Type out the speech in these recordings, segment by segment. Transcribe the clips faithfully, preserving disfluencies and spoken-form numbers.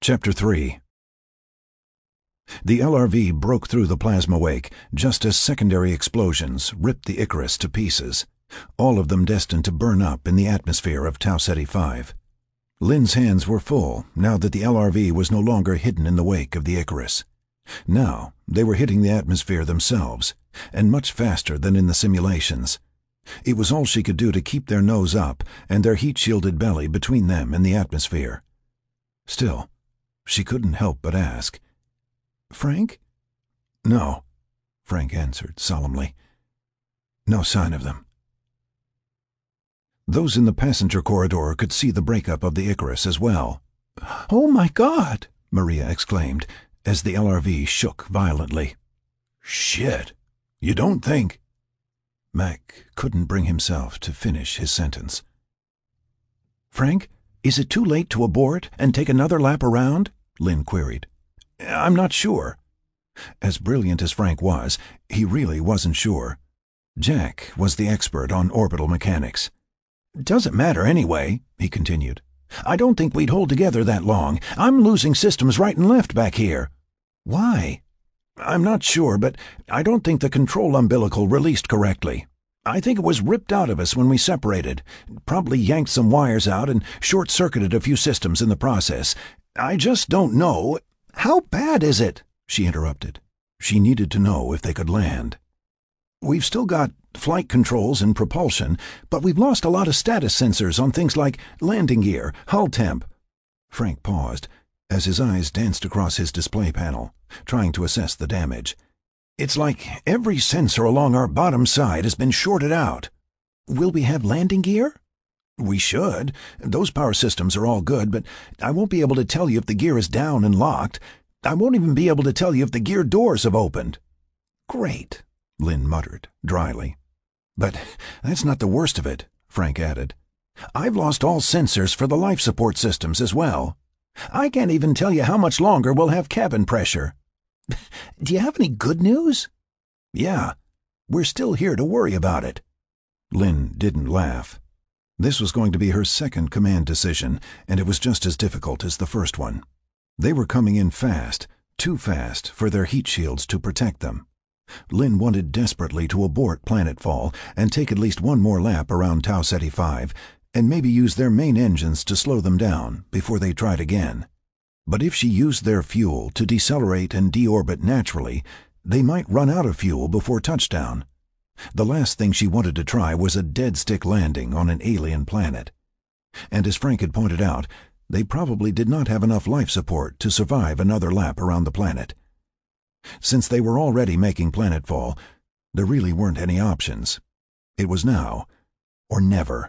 Chapter three. The L R V broke through the plasma wake just as secondary explosions ripped the Icarus to pieces, all of them destined to burn up in the atmosphere of Tau Ceti five. Lynn's hands were full now that the L R V was no longer hidden in the wake of the Icarus. Now they were hitting the atmosphere themselves, and much faster than in the simulations. It was all she could do to keep their nose up and their heat-shielded belly between them and the atmosphere. Still, she couldn't help but ask, "Frank?" "No," Frank answered solemnly. "No sign of them." Those in the passenger corridor could see the breakup of the Icarus as well. "Oh my God!" Maria exclaimed, as the L R V shook violently. "Shit! You don't think—" Mac couldn't bring himself to finish his sentence. "Frank, is it too late to abort and take another lap around?" Lynn queried. "I'm not sure." As brilliant as Frank was, he really wasn't sure. Jack was the expert on orbital mechanics. "Doesn't matter anyway," he continued. "I don't think we'd hold together that long. I'm losing systems right and left back here." "Why?" "I'm not sure, but I don't think the control umbilical released correctly. I think it was ripped out of us when we separated. Probably yanked some wires out and short-circuited a few systems in the process. I just don't know—" "How bad is it?" she interrupted. She needed to know if they could land. "We've still got flight controls and propulsion, but we've lost a lot of status sensors on things like landing gear, hull temp." Frank paused as his eyes danced across his display panel, trying to assess the damage. "It's like every sensor along our bottom side has been shorted out." "Will we have landing gear?" "We should. Those power systems are all good, but I won't be able to tell you if the gear is down and locked. I won't even be able to tell you if the gear doors have opened." "Great," Lynn muttered dryly. "But that's not the worst of it," Frank added. "I've lost all sensors for the life support systems as well. I can't even tell you how much longer we'll have cabin pressure." "Do you have any good news?" "Yeah. We're still here to worry about it." Lynn didn't laugh. This was going to be her second command decision, and it was just as difficult as the first one. They were coming in fast, too fast for their heat shields to protect them. Lynn wanted desperately to abort planetfall and take at least one more lap around Tau Ceti five, and maybe use their main engines to slow them down before they tried again. But if she used their fuel to decelerate and deorbit naturally, they might run out of fuel before touchdown. The last thing she wanted to try was a dead-stick landing on an alien planet. And as Frank had pointed out, they probably did not have enough life support to survive another lap around the planet. Since they were already making planetfall, there really weren't any options. It was now or never.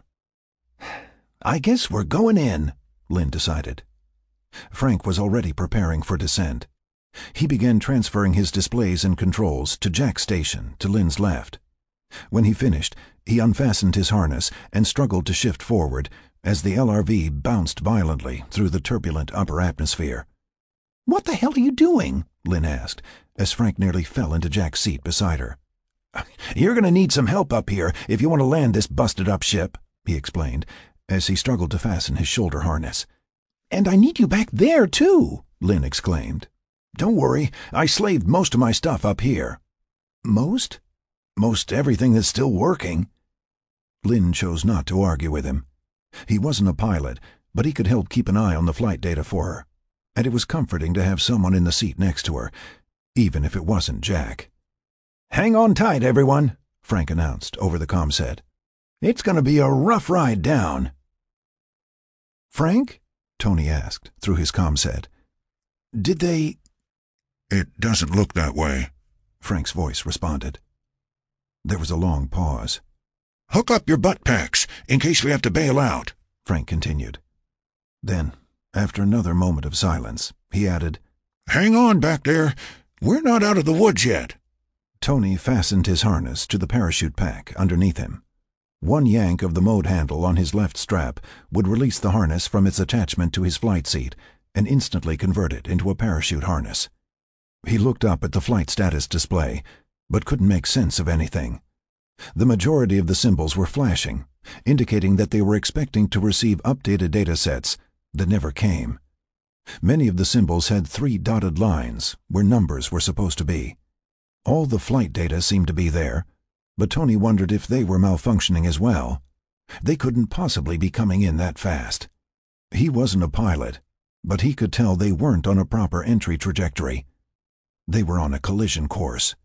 "I guess we're going in," Lynn decided. Frank was already preparing for descent. He began transferring his displays and controls to Jack's station to Lynn's left. When he finished, he unfastened his harness and struggled to shift forward as the L R V bounced violently through the turbulent upper atmosphere. "What the hell are you doing?" Lynn asked, as Frank nearly fell into Jack's seat beside her. "You're going to need some help up here if you want to land this busted-up ship," he explained, as he struggled to fasten his shoulder harness. "And I need you back there, too," Lynn exclaimed. "Don't worry, I slaved most of my stuff up here." "Most?" "Most everything that's still working." Lynn chose not to argue with him. He wasn't a pilot, but he could help keep an eye on the flight data for her, and it was comforting to have someone in the seat next to her, even if it wasn't Jack. "Hang on tight, everyone," Frank announced over the comset. "It's going to be a rough ride down." "Frank?" Tony asked through his comset. "Did they—" "It doesn't look that way," Frank's voice responded. There was a long pause. "Hook up your butt packs in case we have to bail out," Frank continued. Then, after another moment of silence, he added, "Hang on back there. We're not out of the woods yet." Tony fastened his harness to the parachute pack underneath him. One yank of the mode handle on his left strap would release the harness from its attachment to his flight seat and instantly convert it into a parachute harness. He looked up at the flight status display, but couldn't make sense of anything. The majority of the symbols were flashing, indicating that they were expecting to receive updated data sets that never came. Many of the symbols had three dotted lines where numbers were supposed to be. All the flight data seemed to be there, but Tony wondered if they were malfunctioning as well. They couldn't possibly be coming in that fast. He wasn't a pilot, but he could tell they weren't on a proper entry trajectory. They were on a collision course.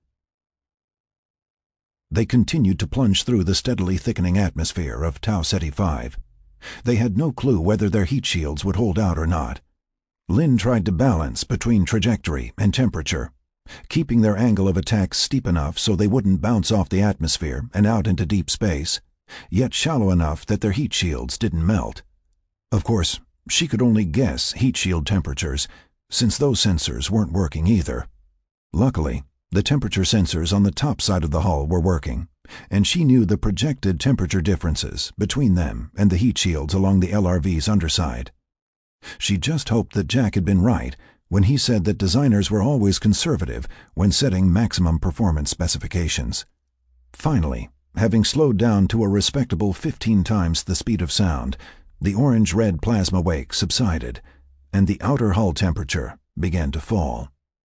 They continued to plunge through the steadily thickening atmosphere of Tau Ceti five. They had no clue whether their heat shields would hold out or not. Lin tried to balance between trajectory and temperature, keeping their angle of attack steep enough so they wouldn't bounce off the atmosphere and out into deep space, yet shallow enough that their heat shields didn't melt. Of course, she could only guess heat shield temperatures, since those sensors weren't working either. Luckily, the temperature sensors on the top side of the hull were working, and she knew the projected temperature differences between them and the heat shields along the L R V's underside. She just hoped that Jack had been right when he said that designers were always conservative when setting maximum performance specifications. Finally, having slowed down to a respectable fifteen times the speed of sound, the orange-red plasma wake subsided, and the outer hull temperature began to fall.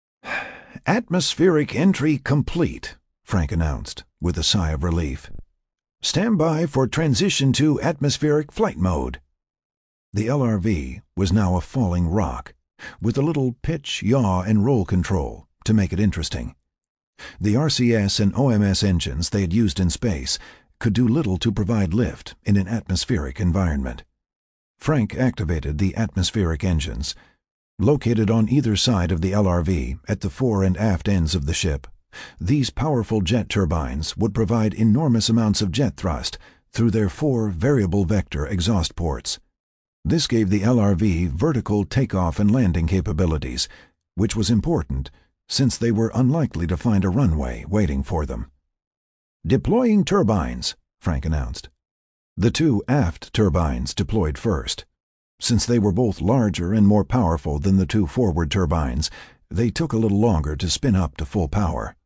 "Atmospheric entry complete," Frank announced, with a sigh of relief. "Stand by for transition to atmospheric flight mode." The L R V was now a falling rock, with a little pitch, yaw, and roll control to make it interesting. The R C S and O M S engines they had used in space could do little to provide lift in an atmospheric environment. Frank activated the atmospheric engines. Located on either side of the L R V at the fore and aft ends of the ship, these powerful jet turbines would provide enormous amounts of jet thrust through their four variable vector exhaust ports. This gave the L R V vertical takeoff and landing capabilities, which was important since they were unlikely to find a runway waiting for them. "Deploying turbines," Frank announced. The two aft turbines deployed first. Since they were both larger and more powerful than the two forward turbines, they took a little longer to spin up to full power.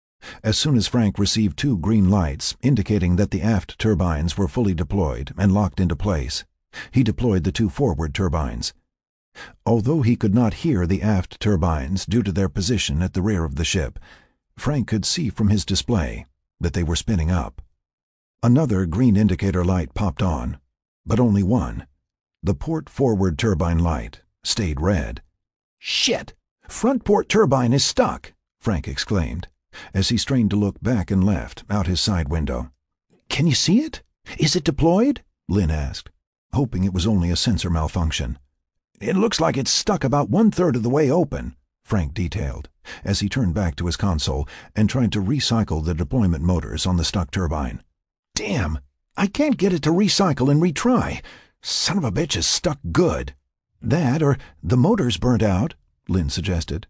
As soon as Frank received two green lights indicating that the aft turbines were fully deployed and locked into place, he deployed the two forward turbines. Although he could not hear the aft turbines due to their position at the rear of the ship, Frank could see from his display that they were spinning up. Another green indicator light popped on, but only one. The port forward turbine light stayed red. "Shit! Front port turbine is stuck!" Frank exclaimed, as he strained to look back and left out his side window. "Can you see it? Is it deployed?" Lin asked, hoping it was only a sensor malfunction. "It looks like it's stuck about one-third of the way open," Frank detailed, as he turned back to his console and tried to recycle the deployment motors on the stuck turbine. "Damn! I can't get it to recycle and retry. Son of a bitch is stuck good." "That, or the motor's burnt out," Lin suggested.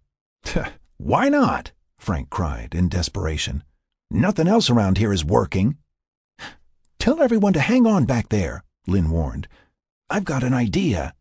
"Why not?" Frank cried in desperation. "Nothing else around here is working." "Tell everyone to hang on back there," Lin warned. "I've got an idea."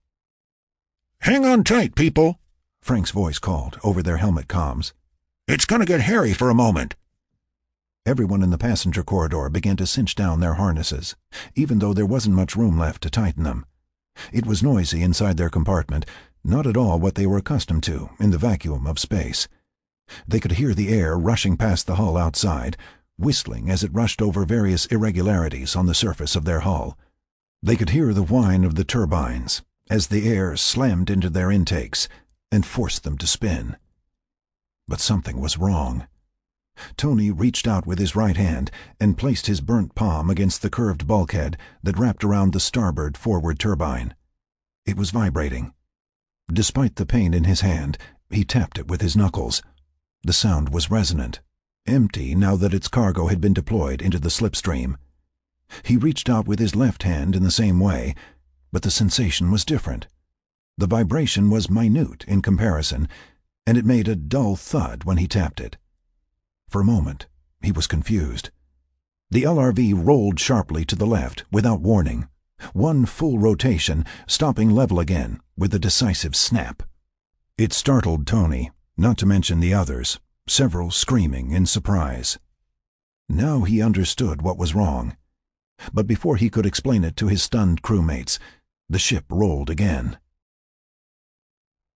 "Hang on tight, people," Frank's voice called over their helmet comms. "It's gonna get hairy for a moment." Everyone in the passenger corridor began to cinch down their harnesses, even though there wasn't much room left to tighten them. It was noisy inside their compartment, not at all what they were accustomed to in the vacuum of space. They could hear the air rushing past the hull outside, whistling as it rushed over various irregularities on the surface of their hull. They could hear the whine of the turbines as the air slammed into their intakes and forced them to spin. But something was wrong. Tony reached out with his right hand and placed his burnt palm against the curved bulkhead that wrapped around the starboard forward turbine. It was vibrating. Despite the pain in his hand, he tapped it with his knuckles. The sound was resonant, empty now that its cargo had been deployed into the slipstream. He reached out with his left hand in the same way, but the sensation was different. The vibration was minute in comparison, and it made a dull thud when he tapped it. For a moment, he was confused. The L R V rolled sharply to the left without warning, one full rotation, stopping level again with a decisive snap. It startled Tony, not to mention the others, several screaming in surprise. Now he understood what was wrong. But before he could explain it to his stunned crewmates, the ship rolled again.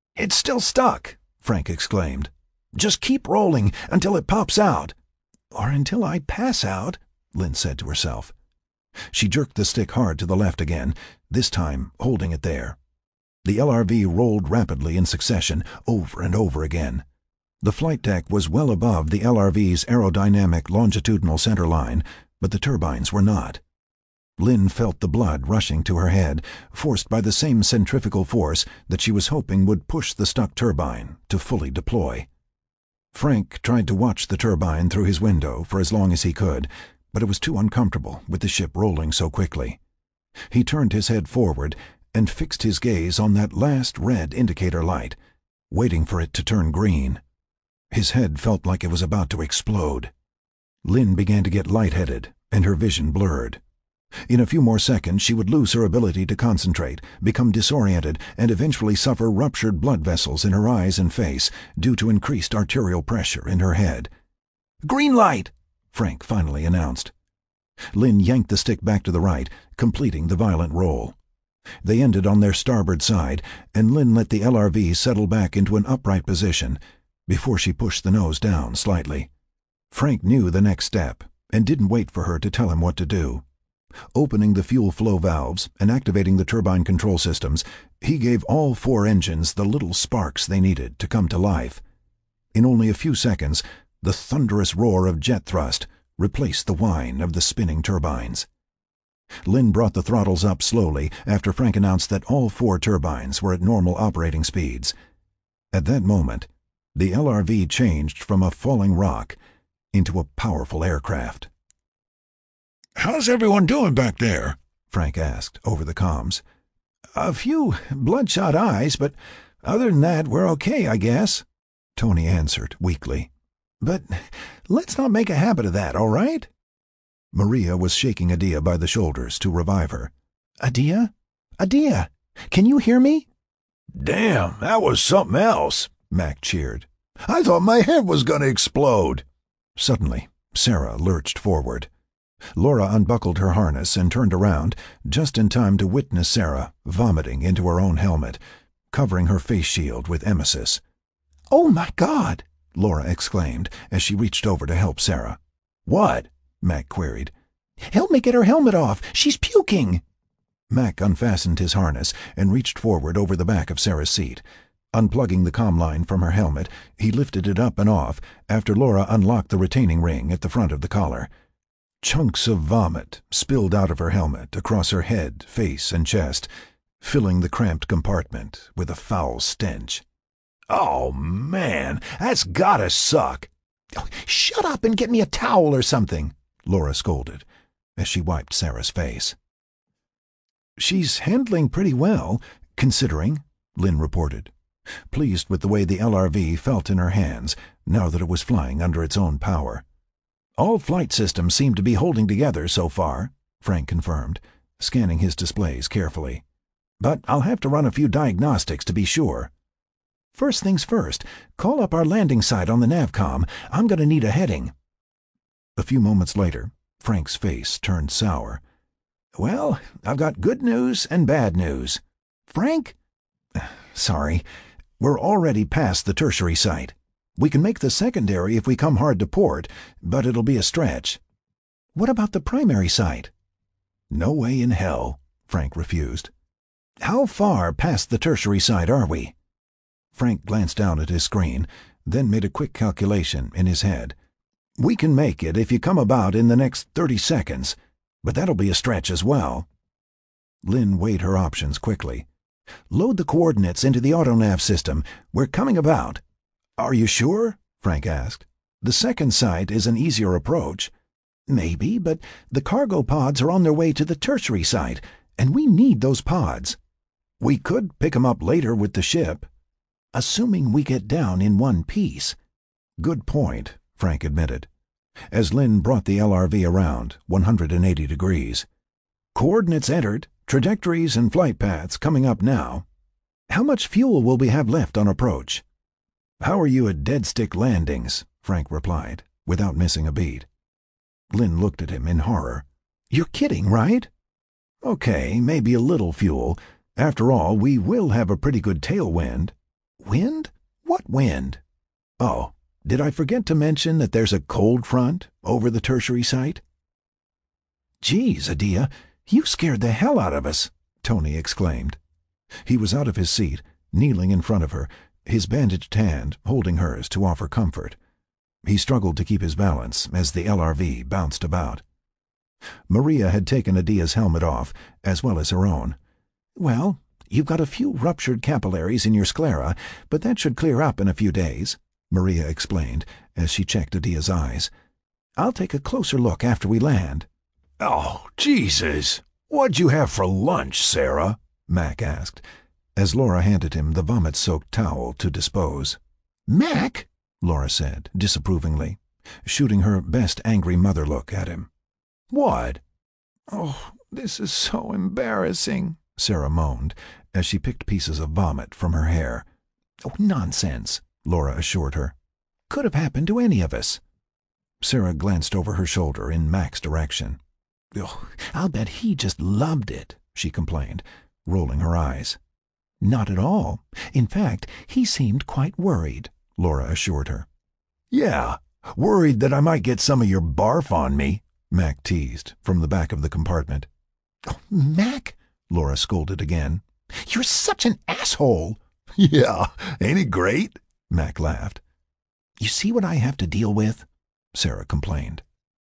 "It's still stuck," Frank exclaimed. "Just keep rolling until it pops out." "Or until I pass out," Lynn said to herself. She jerked the stick hard to the left again, this time holding it there. The L R V rolled rapidly in succession, over and over again. The flight deck was well above the L R V's aerodynamic longitudinal center line, but the turbines were not. Lynn felt the blood rushing to her head, forced by the same centrifugal force that she was hoping would push the stuck turbine to fully deploy. Frank tried to watch the turbine through his window for as long as he could, but it was too uncomfortable with the ship rolling so quickly. He turned his head forward and fixed his gaze on that last red indicator light, waiting for it to turn green. His head felt like it was about to explode. Lynn began to get lightheaded, and her vision blurred. In a few more seconds she would lose her ability to concentrate, become disoriented, and eventually suffer ruptured blood vessels in her eyes and face due to increased arterial pressure in her head. "Green light!" Frank finally announced. Lynn yanked the stick back to the right, completing the violent roll. They ended on their starboard side, and Lynn let the L R V settle back into an upright position before she pushed the nose down slightly. Frank knew the next step and didn't wait for her to tell him what to do. Opening the fuel flow valves and activating the turbine control systems, he gave all four engines the little sparks they needed to come to life. In only a few seconds, the thunderous roar of jet thrust replaced the whine of the spinning turbines. Lynn brought the throttles up slowly after Frank announced that all four turbines were at normal operating speeds. At that moment, the L R V changed from a falling rock into a powerful aircraft. "How's everyone doing back there?" Frank asked over the comms. "A few bloodshot eyes, but other than that, we're okay, I guess," Tony answered weakly. "But let's not make a habit of that, all right?" Maria was shaking Adia by the shoulders to revive her. "Adia? Adia, can you hear me?" "Damn, that was something else," Mac cheered. "I thought my head was going to explode." Suddenly, Sarah lurched forward. Laura unbuckled her harness and turned around, just in time to witness Sarah vomiting into her own helmet, covering her face shield with emesis. "Oh, my God!" Laura exclaimed as she reached over to help Sarah. "What?" Mac queried. "Help me get her helmet off! She's puking!" Mac unfastened his harness and reached forward over the back of Sarah's seat. Unplugging the comm line from her helmet, he lifted it up and off after Laura unlocked the retaining ring at the front of the collar. Chunks of vomit spilled out of her helmet across her head, face, and chest, filling the cramped compartment with a foul stench. "Oh, man, that's gotta suck." Oh, "shut up and get me a towel or something," Laura scolded, as she wiped Sarah's face. "She's handling pretty well, considering," Lynn reported, pleased with the way the L R V felt in her hands now that it was flying under its own power. "All flight systems seem to be holding together so far," Frank confirmed, scanning his displays carefully. "But I'll have to run a few diagnostics to be sure." "First things first, call up our landing site on the NavCom. I'm going to need a heading." A few moments later, Frank's face turned sour. "Well, I've got good news and bad news." "Frank?" "Sorry. We're already past the tertiary site. We can make the secondary if we come hard to port, but it'll be a stretch." "What about the primary site?" "No way in hell," Frank refused. "How far past the tertiary site are we?" Frank glanced down at his screen, then made a quick calculation in his head. "We can make it if you come about in the next thirty seconds, but that'll be a stretch as well." Lynn weighed her options quickly. "Load the coordinates into the autonav system. We're coming about." "Are you sure?" Frank asked. "The second site is an easier approach." "Maybe, but the cargo pods are on their way to the tertiary site, and we need those pods." "We could pick 'em up later with the ship." "Assuming we get down in one piece." "Good point," Frank admitted, as Lynn brought the L R V around one hundred eighty degrees. "Coordinates entered, trajectories and flight paths coming up now. How much fuel will we have left on approach?" "How are you at dead stick landings?" Frank replied, without missing a beat. Lynn looked at him in horror. "You're kidding, right?" "Okay, maybe a little fuel. After all, we will have a pretty good tailwind." Wind? What wind? Oh, did I forget to mention that there's a cold front over the tertiary site? Geez, Adia, you scared the hell out of us, Tony exclaimed. He was out of his seat, kneeling in front of her, his bandaged hand holding hers to offer comfort. He struggled to keep his balance as the L R V bounced about. Maria had taken Adia's helmet off, as well as her own. Well, you've got a few ruptured capillaries in your sclera, but that should clear up in a few days, Maria explained as she checked Adia's eyes. I'll take a closer look after we land. Oh, Jesus! What'd you have for lunch, Sarah? Mac asked, as Laura handed him the vomit-soaked towel to dispose. Mac? Laura said, disapprovingly, shooting her best angry mother look at him. What? Oh, this is so embarrassing, Sarah moaned, as she picked pieces of vomit from her hair. Oh, nonsense, Laura assured her. Could have happened to any of us. Sarah glanced over her shoulder in Mac's direction. Oh, I'll bet he just loved it, she complained, rolling her eyes. Not at all. In fact, he seemed quite worried, Laura assured her. Yeah, worried that I might get some of your barf on me, Mac teased from the back of the compartment. Oh, Mac, Laura scolded again. You're such an asshole. Yeah, ain't it great? Mac laughed. You see what I have to deal with? Sarah complained.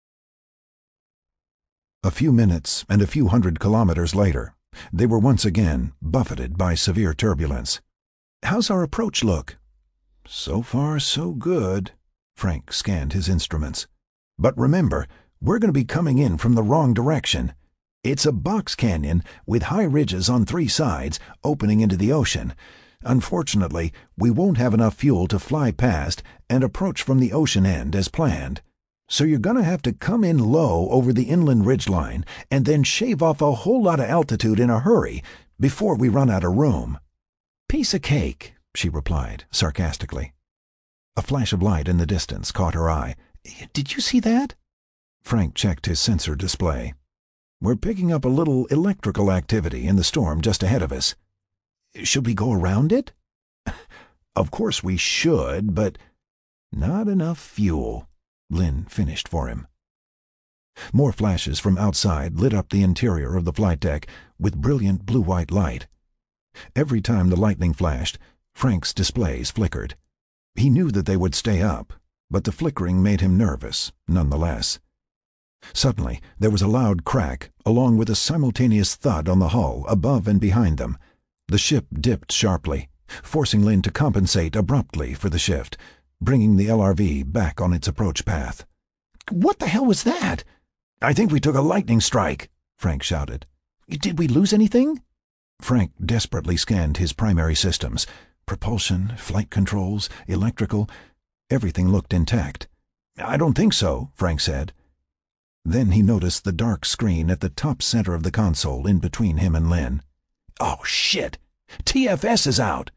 A few minutes and a few hundred kilometers later, they were once again buffeted by severe turbulence. How's our approach look? So far, so good. Frank scanned his instruments. But remember, we're going to be coming in from the wrong direction. It's a box canyon with high ridges on three sides opening into the ocean. Unfortunately, we won't have enough fuel to fly past and approach from the ocean end as planned. So you're going to have to come in low over the inland ridgeline and then shave off a whole lot of altitude in a hurry before we run out of room. Piece of cake, she replied sarcastically. A flash of light in the distance caught her eye. Did you see that? Frank checked his sensor display. We're picking up a little electrical activity in the storm just ahead of us. Should we go around it? Of course we should, but not enough fuel, Lynn finished for him. More flashes from outside lit up the interior of the flight deck with brilliant blue-white light. Every time the lightning flashed, Frank's displays flickered. He knew that they would stay up, but the flickering made him nervous, nonetheless. Suddenly, there was a loud crack, along with a simultaneous thud on the hull above and behind them. The ship dipped sharply, forcing Lynn to compensate abruptly for the shift, bringing the L R V back on its approach path. What the hell was that? I think we took a lightning strike, Frank shouted. Did we lose anything? Frank desperately scanned his primary systems. Propulsion, flight controls, electrical, everything looked intact. I don't think so, Frank said. Then he noticed the dark screen at the top center of the console in between him and Lynn. Oh, shit! T F S is out!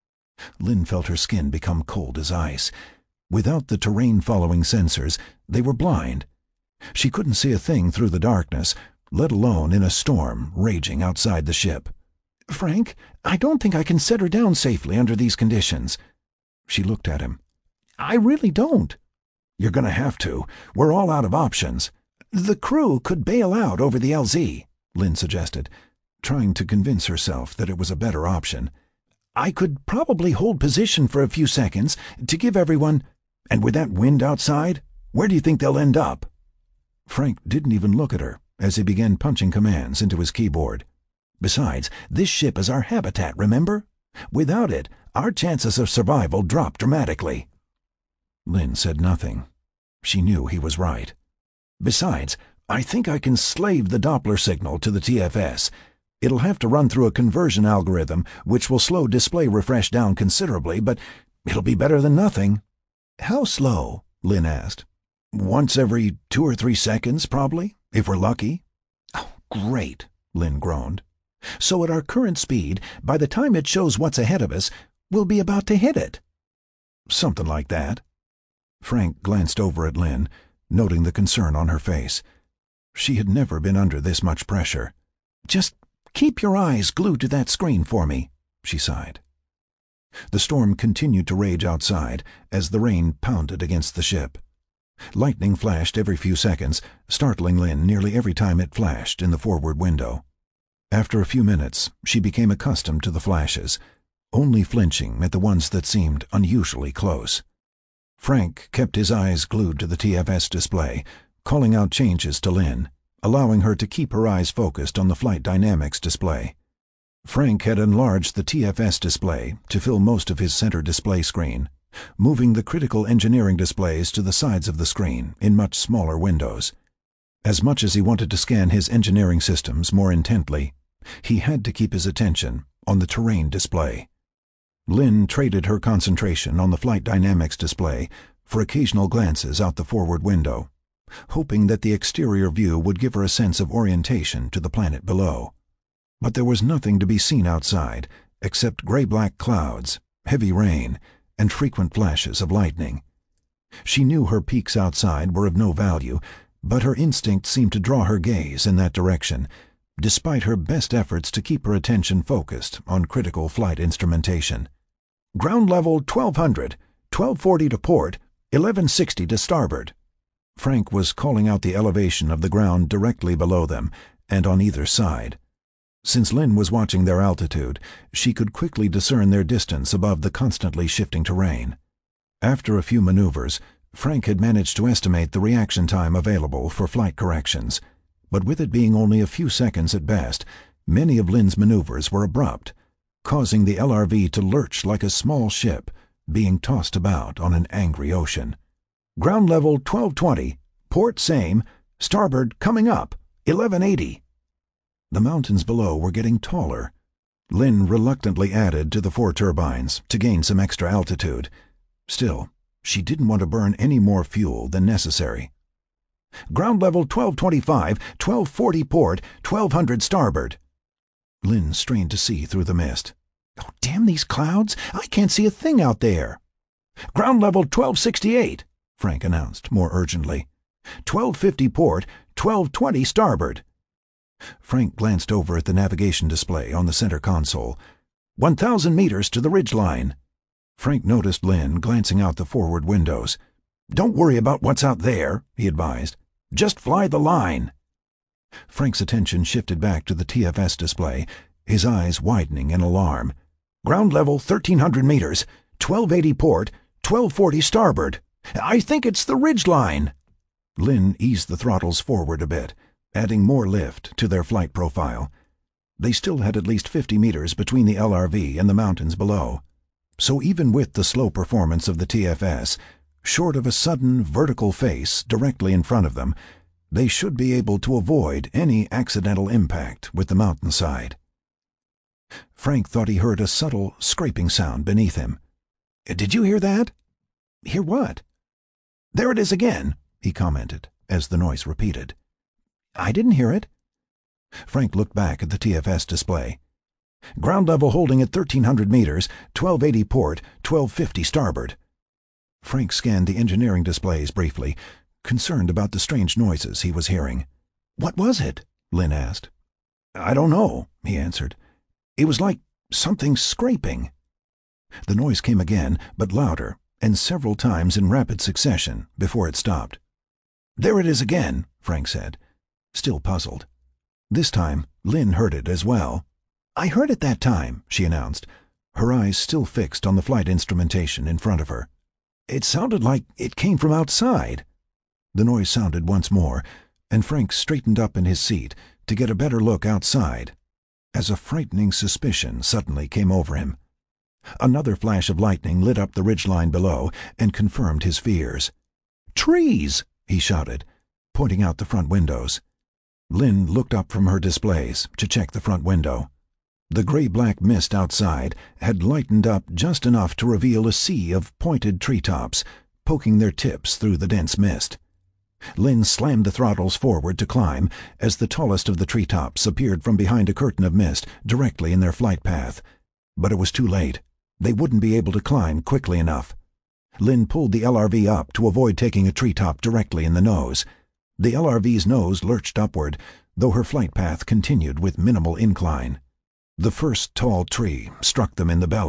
Lynn felt her skin become cold as ice. Without the terrain-following sensors, they were blind. She couldn't see a thing through the darkness, let alone in a storm raging outside the ship. Frank, I don't think I can set her down safely under these conditions. She looked at him. I really don't. You're going to have to. We're all out of options. The crew could bail out over the L Z, Lynn suggested, trying to convince herself that it was a better option. I could probably hold position for a few seconds to give everyone... And with that wind outside, where do you think they'll end up? Frank didn't even look at her as he began punching commands into his keyboard. Besides, this ship is our habitat, remember? Without it, our chances of survival drop dramatically. Lynn said nothing. She knew he was right. Besides, I think I can slave the Doppler signal to the T F S. It'll have to run through a conversion algorithm, which will slow display refresh down considerably, but it'll be better than nothing. How slow? Lynn asked. Once every two or three seconds, probably, if we're lucky. Oh, great, Lynn groaned. So at our current speed, by the time it shows what's ahead of us, we'll be about to hit it. Something like that. Frank glanced over at Lynn, noting the concern on her face. She had never been under this much pressure. Just keep your eyes glued to that screen for me, she sighed. The storm continued to rage outside as the rain pounded against the ship. Lightning flashed every few seconds, startling Lynn nearly every time it flashed in the forward window. After a few minutes, she became accustomed to the flashes, only flinching at the ones that seemed unusually close. Frank kept his eyes glued to the T F S display, calling out changes to Lynn, allowing her to keep her eyes focused on the flight dynamics display. Frank had enlarged the T F S display to fill most of his center display screen, moving the critical engineering displays to the sides of the screen in much smaller windows. As much as he wanted to scan his engineering systems more intently, he had to keep his attention on the terrain display. Lynn traded her concentration on the flight dynamics display for occasional glances out the forward window, hoping that the exterior view would give her a sense of orientation to the planet below. But there was nothing to be seen outside except gray-black clouds, heavy rain, and frequent flashes of lightning. She knew her peaks outside were of no value, but her instinct seemed to draw her gaze in that direction, despite her best efforts to keep her attention focused on critical flight instrumentation. "Ground level twelve hundred, twelve forty to port, eleven sixty to starboard." Frank was calling out the elevation of the ground directly below them and on either side. Since Lynn was watching their altitude, she could quickly discern their distance above the constantly shifting terrain. After a few maneuvers, Frank had managed to estimate the reaction time available for flight corrections, but with it being only a few seconds at best, many of Lynn's maneuvers were abrupt, causing the L R V to lurch like a small ship being tossed about on an angry ocean. "Ground level twelve twenty, port same, starboard coming up, eleven eighty." The mountains below were getting taller. Lynn reluctantly added to the four turbines to gain some extra altitude. Still, she didn't want to burn any more fuel than necessary. "Ground level twelve twenty-five, twelve forty port, twelve hundred starboard." Lynn strained to see through the mist. "Oh, damn these clouds! I can't see a thing out there." "Ground level twelve sixty-eight," Frank announced more urgently. "twelve fifty port, twelve twenty starboard." Frank glanced over at the navigation display on the center console. one thousand meters to the ridgeline." Frank noticed Lynn glancing out the forward windows. "Don't worry about what's out there," he advised. "Just fly the line." Frank's attention shifted back to the T F S display, his eyes widening in alarm. "Ground level thirteen hundred meters, twelve eighty port, twelve forty starboard. I think it's the ridgeline." Lynn eased the throttles forward a bit, adding more lift to their flight profile. They still had at least fifty meters between the L R V and the mountains below. So even with the slow performance of the T F S, short of a sudden vertical face directly in front of them, they should be able to avoid any accidental impact with the mountainside. Frank thought he heard a subtle scraping sound beneath him. "Did you hear that?" "Hear what?" "There it is again," he commented as the noise repeated. "I didn't hear it." Frank looked back at the T F S display. "Ground level holding at thirteen hundred meters, twelve eighty port, twelve fifty starboard." Frank scanned the engineering displays briefly, concerned about the strange noises he was hearing. "What was it?" Lynn asked. "I don't know," he answered. "It was like something scraping." The noise came again, but louder, and several times in rapid succession before it stopped. "There it is again," Frank said, still puzzled. This time, Lynn heard it as well. "I heard it that time," she announced, her eyes still fixed on the flight instrumentation in front of her. "It sounded like it came from outside." The noise sounded once more, and Frank straightened up in his seat to get a better look outside, as a frightening suspicion suddenly came over him. Another flash of lightning lit up the ridgeline below and confirmed his fears. "Trees!" he shouted, pointing out the front windows. Lynn looked up from her displays to check the front window. The gray-black mist outside had lightened up just enough to reveal a sea of pointed treetops, poking their tips through the dense mist. Lynn slammed the throttles forward to climb as the tallest of the treetops appeared from behind a curtain of mist directly in their flight path. But it was too late. They wouldn't be able to climb quickly enough. Lynn pulled the L R V up to avoid taking a treetop directly in the nose. The L R V's nose lurched upward, though her flight path continued with minimal incline. The first tall tree struck them in the belly,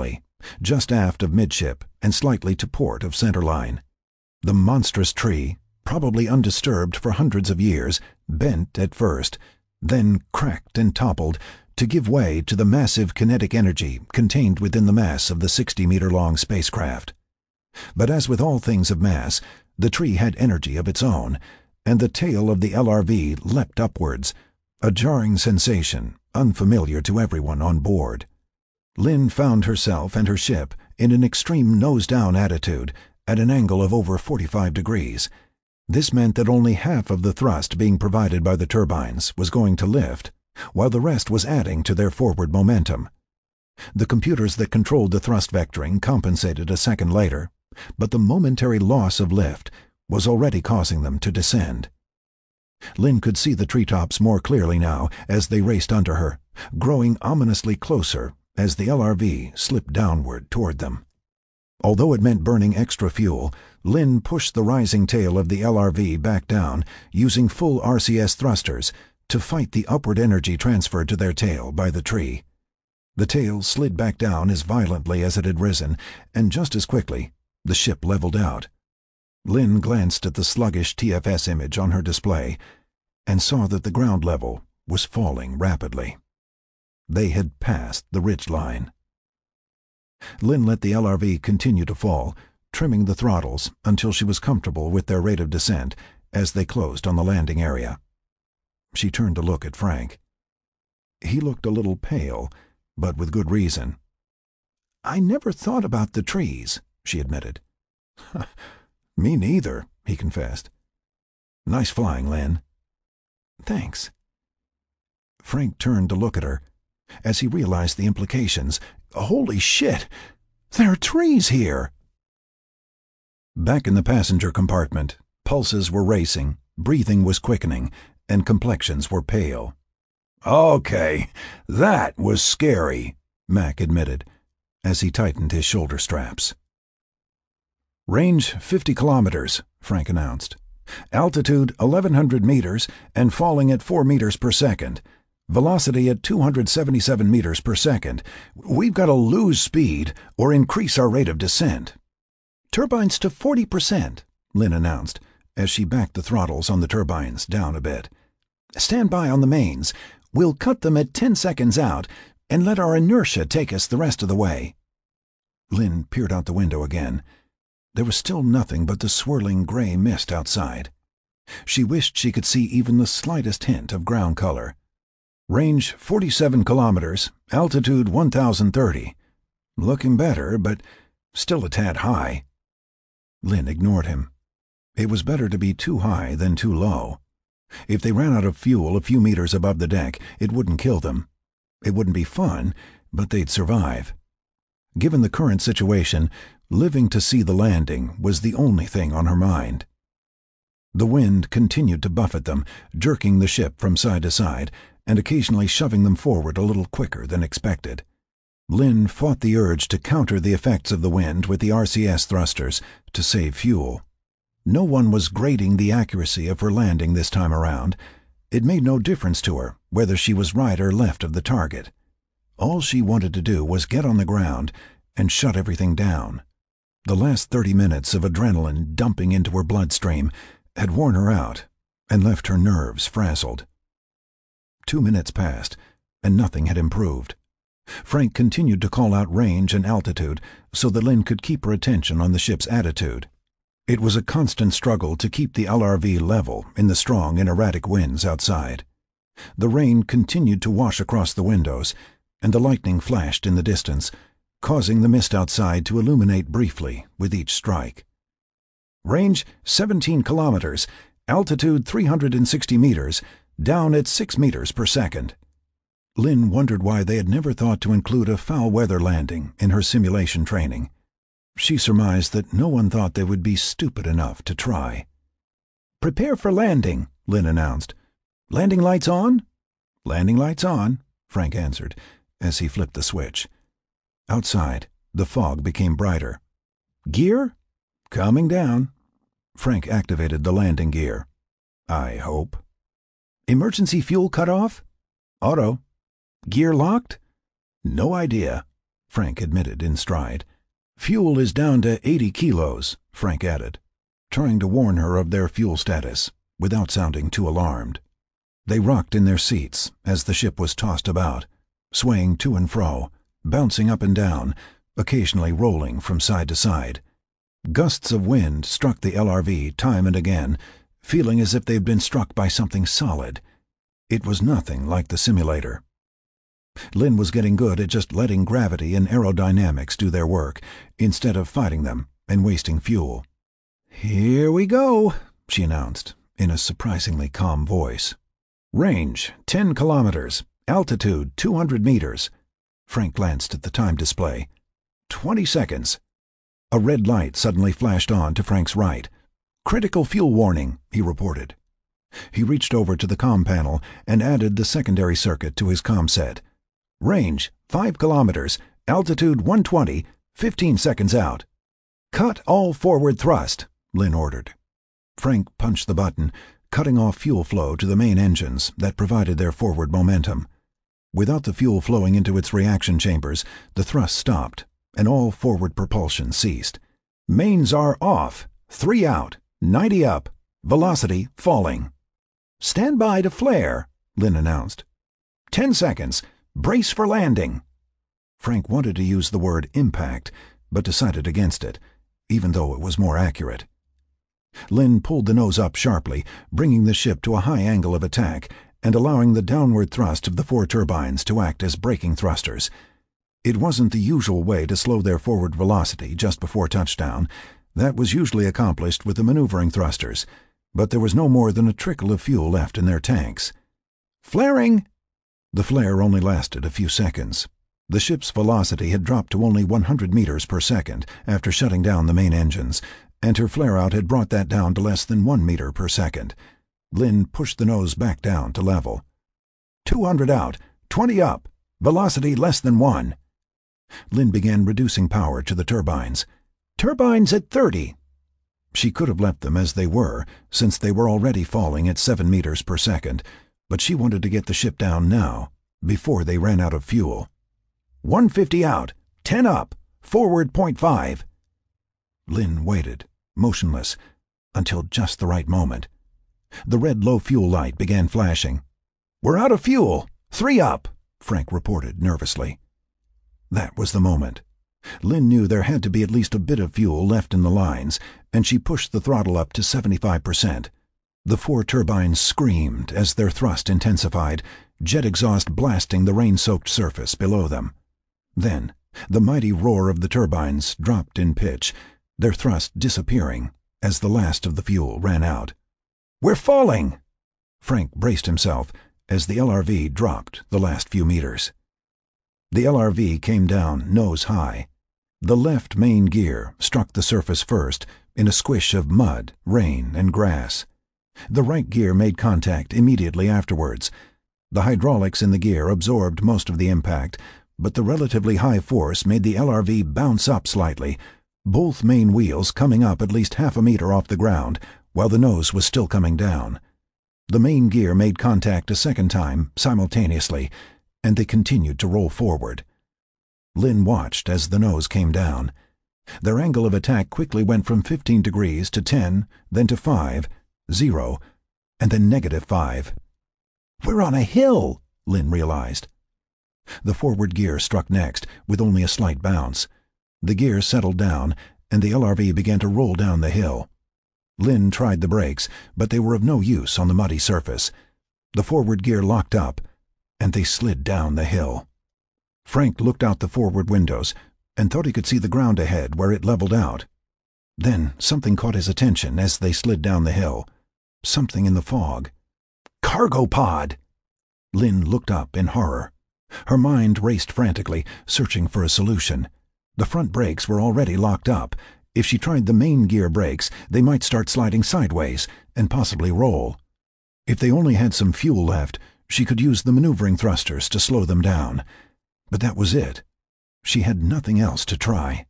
just aft of midship and slightly to port of centerline. The monstrous tree, probably undisturbed for hundreds of years, bent at first, then cracked and toppled to give way to the massive kinetic energy contained within the mass of the sixty-meter-long spacecraft. But as with all things of mass, the tree had energy of its own, and the tail of the L R V leapt upwards, a jarring sensation unfamiliar to everyone on board. Lynn found herself and her ship in an extreme nose-down attitude at an angle of over forty-five degrees. This meant that only half of the thrust being provided by the turbines was going to lift, while the rest was adding to their forward momentum. The computers that controlled the thrust vectoring compensated a second later, but the momentary loss of lift was already causing them to descend. Lynn could see the treetops more clearly now as they raced under her, growing ominously closer as the L R V slipped downward toward them. Although it meant burning extra fuel, Lynn pushed the rising tail of the L R V back down, using full R C S thrusters to fight the upward energy transferred to their tail by the tree. The tail slid back down as violently as it had risen, and just as quickly, the ship leveled out. Lynn glanced at the sluggish T F S image on her display and saw that the ground level was falling rapidly. They had passed the ridge line. Lynn let the L R V continue to fall, trimming the throttles until she was comfortable with their rate of descent as they closed on the landing area. She turned to look at Frank. He looked a little pale, but with good reason. "I never thought about the trees," she admitted. "Me neither," he confessed. "Nice flying, Lynn." "Thanks." Frank turned to look at her. As he realized the implications, holy shit! There are trees here! Back in the passenger compartment, pulses were racing, breathing was quickening, and complexions were pale. "Okay, that was scary," Mac admitted, as he tightened his shoulder straps. "Range fifty kilometers, Frank announced. "Altitude eleven hundred meters and falling at four meters per second. Velocity at two hundred seventy-seven meters per second. We've got to lose speed or increase our rate of descent." "Turbines to forty percent, Lynn announced, as she backed the throttles on the turbines down a bit. "Stand by on the mains. We'll cut them at ten seconds out and let our inertia take us the rest of the way." Lynn peered out the window again. There was still nothing but the swirling gray mist outside. She wished she could see even the slightest hint of ground color. "Range forty-seven kilometers, altitude one thousand thirty. Looking better, but still a tad high." Lynn ignored him. It was better to be too high than too low. If they ran out of fuel a few meters above the deck, it wouldn't kill them. It wouldn't be fun, but they'd survive. Given the current situation, living to see the landing was the only thing on her mind. The wind continued to buffet them, jerking the ship from side to side, and occasionally shoving them forward a little quicker than expected. Lynn fought the urge to counter the effects of the wind with the R C S thrusters to save fuel. No one was grading the accuracy of her landing this time around. It made no difference to her whether she was right or left of the target. All she wanted to do was get on the ground and shut everything down. The last thirty minutes of adrenaline dumping into her bloodstream had worn her out and left her nerves frazzled. Two minutes passed, and nothing had improved. Frank continued to call out range and altitude so that Lynn could keep her attention on the ship's attitude. It was a constant struggle to keep the L R V level in the strong and erratic winds outside. The rain continued to wash across the windows, and the lightning flashed in the distance, causing the mist outside to illuminate briefly with each strike. "Range seventeen kilometers, altitude three hundred sixty meters, down at six meters per second." Lynn wondered why they had never thought to include a foul-weather landing in her simulation training. She surmised that no one thought they would be stupid enough to try. "Prepare for landing," Lynn announced. "Landing lights on?" "Landing lights on," Frank answered, as he flipped the switch. Outside, the fog became brighter. "Gear?" "Coming down." Frank activated the landing gear. "I hope." "Emergency fuel cut off?" "Auto." "Gear locked?" "No idea." Frank admitted in stride. Fuel is down to eighty kilos, Frank added, trying to warn her of their fuel status, without sounding too alarmed. They rocked in their seats as the ship was tossed about, swaying to and fro, bouncing up and down, occasionally rolling from side to side. Gusts of wind struck the L R V time and again, feeling as if they'd been struck by something solid. It was nothing like the simulator. Lynn was getting good at just letting gravity and aerodynamics do their work, instead of fighting them and wasting fuel. "Here we go," she announced, in a surprisingly calm voice. "Range, ten kilometers. Altitude, two hundred meters." Frank glanced at the time display. Twenty seconds. A red light suddenly flashed on to Frank's right. "Critical fuel warning," he reported. He reached over to the comm panel and added the secondary circuit to his comm set. "Range, five kilometers. Altitude, one twenty. Fifteen seconds out." "Cut all forward thrust," Lynn ordered. Frank punched the button, cutting off fuel flow to the main engines that provided their forward momentum. Without the fuel flowing into its reaction chambers, the thrust stopped, and all forward propulsion ceased. "Mains are off. Three out. Ninety up. Velocity falling." "Stand by to flare," Lynn announced. Ten seconds. Brace for landing." Frank wanted to use the word impact, but decided against it, even though it was more accurate. Lynn pulled the nose up sharply, bringing the ship to a high angle of attack and allowing the downward thrust of the four turbines to act as braking thrusters. It wasn't the usual way to slow their forward velocity just before touchdown. That was usually accomplished with the maneuvering thrusters, but there was no more than a trickle of fuel left in their tanks. "Flaring!" The flare only lasted a few seconds. The ship's velocity had dropped to only one hundred meters per second after shutting down the main engines, and her flare-out had brought that down to less than one meter per second. Lynn pushed the nose back down to level. Two hundred out, twenty up, velocity less than one. Lynn began reducing power to the turbines. "Turbines at thirty." She could have left them as they were, since they were already falling at seven meters per second, but she wanted to get the ship down now, before they ran out of fuel. one fifty out, ten up, forward point five. Lynn waited, motionless, until just the right moment. The red low-fuel light began flashing. "We're out of fuel. Three up," Frank reported nervously. That was the moment. Lynn knew there had to be at least a bit of fuel left in the lines, and she pushed the throttle up to seventy-five percent. The four turbines screamed as their thrust intensified, jet exhaust blasting the rain-soaked surface below them. Then, the mighty roar of the turbines dropped in pitch, their thrust disappearing as the last of the fuel ran out. "We're falling!" Frank braced himself as the L R V dropped the last few meters. The L R V came down nose high. The left main gear struck the surface first in a squish of mud, rain, and grass. The right gear made contact immediately afterwards. The hydraulics in the gear absorbed most of the impact, but the relatively high force made the L R V bounce up slightly, both main wheels coming up at least half a meter off the ground, while the nose was still coming down. The main gear made contact a second time, simultaneously, and they continued to roll forward. Lynn watched as the nose came down. Their angle of attack quickly went from fifteen degrees to ten, then to five, zero, and then negative five. "We're on a hill," Lynn realized. The forward gear struck next, with only a slight bounce. The gear settled down, and the L R V began to roll down the hill. Lynn tried the brakes, but they were of no use on the muddy surface. The forward gear locked up, and they slid down the hill. Frank looked out the forward windows and thought he could see the ground ahead where it leveled out. Then something caught his attention as they slid down the hill. Something in the fog. "Cargo pod!" Lynn looked up in horror. Her mind raced frantically, searching for a solution. The front brakes were already locked up. If she tried the main gear brakes, they might start sliding sideways and possibly roll. If they only had some fuel left, she could use the maneuvering thrusters to slow them down. But that was it. She had nothing else to try.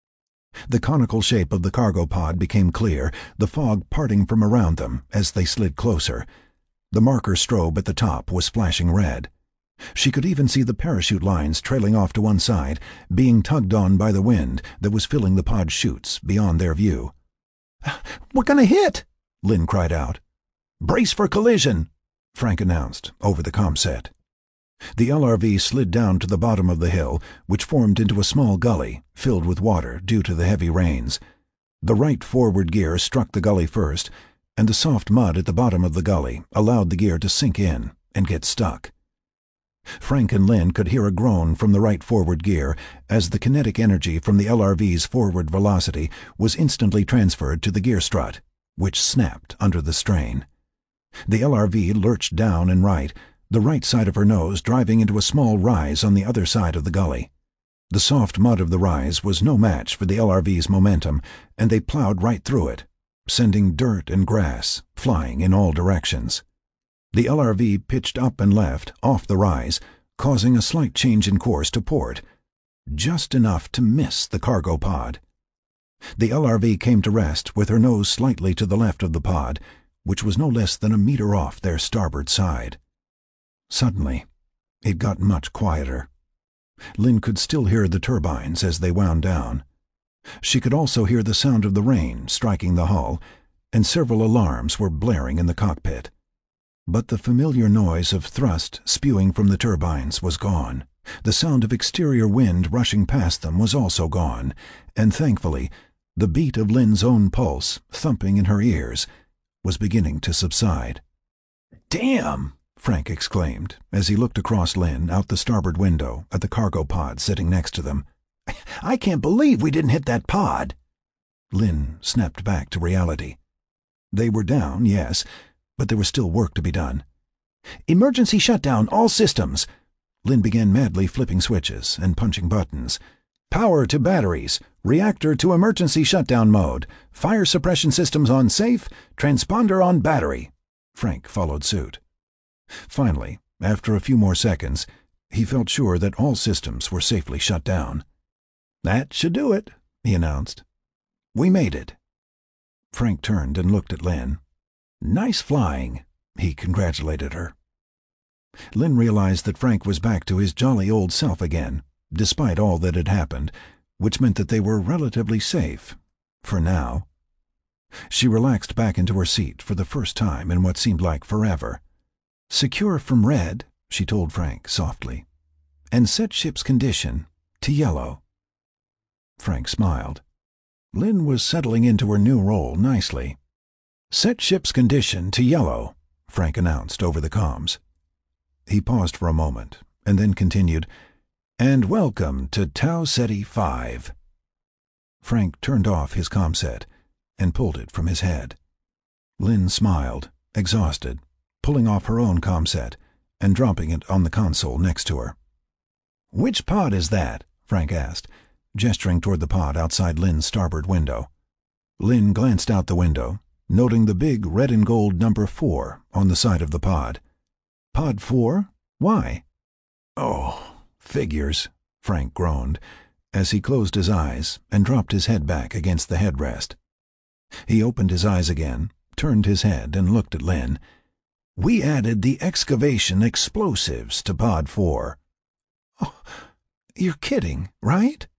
The conical shape of the cargo pod became clear, the fog parting from around them as they slid closer. The marker strobe at the top was flashing red. She could even see the parachute lines trailing off to one side, being tugged on by the wind that was filling the pod's chutes beyond their view. "We're gonna hit!" Lynn cried out. "Brace for collision," Frank announced over the comset. The L R V slid down to the bottom of the hill, which formed into a small gully filled with water due to the heavy rains. The right forward gear struck the gully first, and the soft mud at the bottom of the gully allowed the gear to sink in and get stuck. Frank and Lynn could hear a groan from the right forward gear as the kinetic energy from the L R V's forward velocity was instantly transferred to the gear strut, which snapped under the strain. The L R V lurched down and right, the right side of her nose driving into a small rise on the other side of the gully. The soft mud of the rise was no match for the L R V's momentum, and they plowed right through it, sending dirt and grass flying in all directions. The L R V pitched up and left, off the rise, causing a slight change in course to port, just enough to miss the cargo pod. The L R V came to rest with her nose slightly to the left of the pod, which was no less than a meter off their starboard side. Suddenly, it got much quieter. Lynn could still hear the turbines as they wound down. She could also hear the sound of the rain striking the hull, and several alarms were blaring in the cockpit. But the familiar noise of thrust spewing from the turbines was gone. The sound of exterior wind rushing past them was also gone, and thankfully, the beat of Lynn's own pulse, thumping in her ears, was beginning to subside. "Damn!" Frank exclaimed as he looked across Lynn out the starboard window at the cargo pod sitting next to them. "I can't believe we didn't hit that pod." Lynn snapped back to reality. They were down, yes, but there was still work to be done. "Emergency shutdown, all systems." Lynn began madly flipping switches and punching buttons. "Power to batteries. Reactor to emergency shutdown mode. Fire suppression systems on safe. Transponder on battery." Frank followed suit. Finally, after a few more seconds, he felt sure that all systems were safely shut down. "That should do it," he announced. "We made it." Frank turned and looked at Lynn. "Nice flying," he congratulated her. Lynn realized that Frank was back to his jolly old self again, despite all that had happened, which meant that they were relatively safe, for now. She relaxed back into her seat for the first time in what seemed like forever. "Secure from red," she told Frank softly, "and set ship's condition to yellow." Frank smiled. Lynn was settling into her new role nicely. "Set ship's condition to yellow," Frank announced over the comms. He paused for a moment, and then continued, "And welcome to Tau Ceti five. Frank turned off his comset and pulled it from his head. Lynn smiled, exhausted, pulling off her own comset and dropping it on the console next to her. "Which pod is that?" Frank asked, gesturing toward the pod outside Lynn's starboard window. Lynn glanced out the window, noting the big red and gold number four on the side of the pod. "Pod four? Why?" "Oh, figures," Frank groaned, as he closed his eyes and dropped his head back against the headrest. He opened his eyes again, turned his head, and looked at Lynn. "We added the excavation explosives to pod four." "Oh, you're kidding, right?"